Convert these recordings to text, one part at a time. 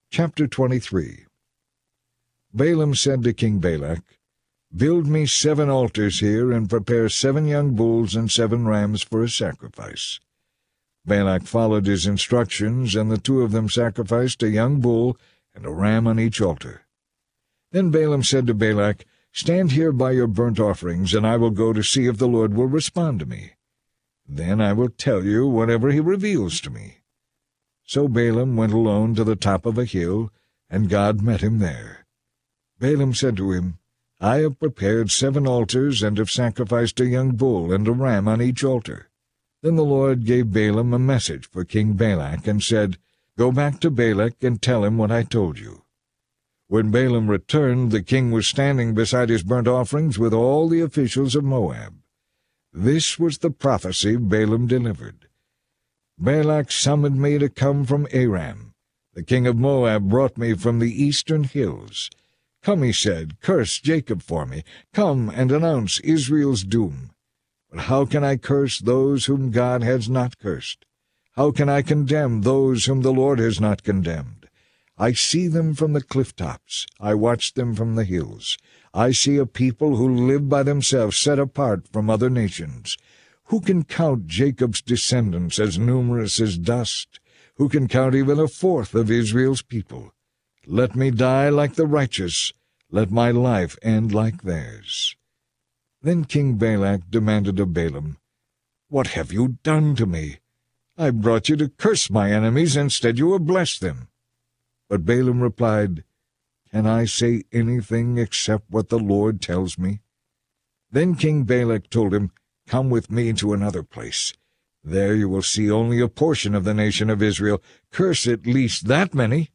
Chapter 23. Balaam said to King Balak, "Build me 7 altars here, and prepare 7 young bulls and 7 rams for a sacrifice." Balak followed his instructions, and the 2 of them sacrificed a young bull and a ram on each altar. Then Balaam said to Balak, "Stand here by your burnt offerings, and I will go to see if the Lord will respond to me. Then I will tell you whatever he reveals to me." So Balaam went alone to the top of a hill, and God met him there. Balaam said to him, "I have prepared 7 altars, and have sacrificed a young bull and a ram on each altar." Then the Lord gave Balaam a message for King Balak, and said, "Go back to Balak and tell him what I told you." When Balaam returned, the king was standing beside his burnt offerings with all the officials of Moab. This was the prophecy Balaam delivered. "Balak summoned me to come from Aram. The king of Moab brought me from the eastern hills. 'Come,' he said, 'curse Jacob for me. Come and announce Israel's doom.' But how can I curse those whom God has not cursed? How can I condemn those whom the Lord has not condemned? I see them from the cliff tops. I watch them from the hills. I see a people who live by themselves, set apart from other nations. Who can count Jacob's descendants as numerous as dust? Who can count even 1/4 of Israel's people? Let me die like the righteous. Let my life end like theirs." Then King Balak demanded of Balaam, "What have you done to me? I brought you to curse my enemies, instead you have blessed them." But Balaam replied, "Can I say anything except what the Lord tells me?" Then King Balak told him, "Come with me to another place. There you will see only a portion of the nation of Israel. Curse at least that many."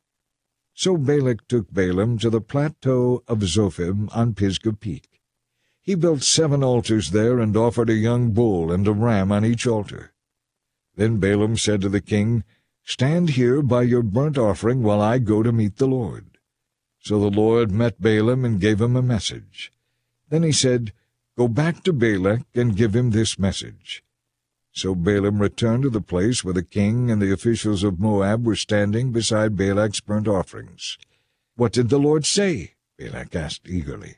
So Balak took Balaam to the plateau of Zophim on Pisgah Peak. He built 7 altars there, and offered a young bull and a ram on each altar. Then Balaam said to the king, "Stand here by your burnt offering while I go to meet the Lord." So the Lord met Balaam and gave him a message. Then he said, "Go back to Balak and give him this message." So Balaam returned to the place where the king and the officials of Moab were standing beside Balak's burnt offerings. "What did the Lord say?" Balak asked eagerly.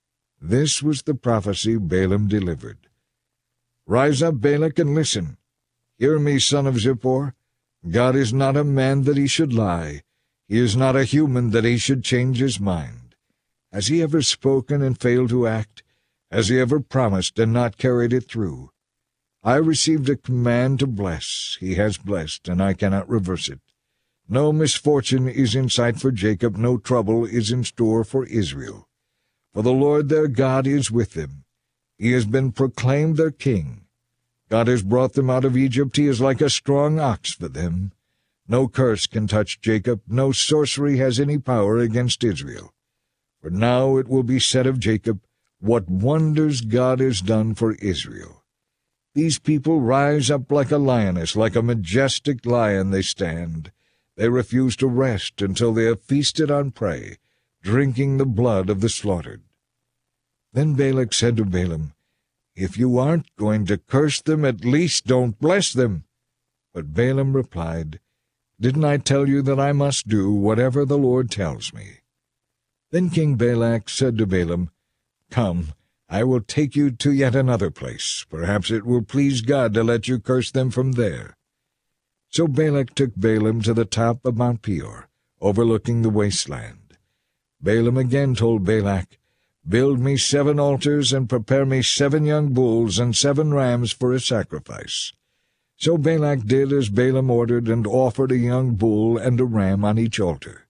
This was the prophecy Balaam delivered. "Rise up, Balak, and listen. Hear me, son of Zippor. God is not a man that he should lie. He is not a human that he should change his mind. Has he ever spoken and failed to act? Has he ever promised and not carried it through? I received a command to bless. He has blessed, and I cannot reverse it. No misfortune is in sight for Jacob, no trouble is in store for Israel. For the Lord their God is with them. He has been proclaimed their king. God has brought them out of Egypt. He is like a strong ox for them. No curse can touch Jacob. No sorcery has any power against Israel. For now it will be said of Jacob, what wonders God has done for Israel. These people rise up like a lioness, like a majestic lion they stand. They refuse to rest until they have feasted on prey, drinking the blood of the slaughtered." Then Balak said to Balaam, "If you aren't going to curse them, at least don't bless them." But Balaam replied, "Didn't I tell you that I must do whatever the Lord tells me?" Then King Balak said to Balaam, "Come, I will take you to yet another place. Perhaps it will please God to let you curse them from there." So Balak took Balaam to the top of Mount Peor, overlooking the wasteland. Balaam again told Balak, "Build me 7 altars, and prepare me 7 young bulls and 7 rams for a sacrifice." So Balak did as Balaam ordered, and offered a young bull and a ram on each altar.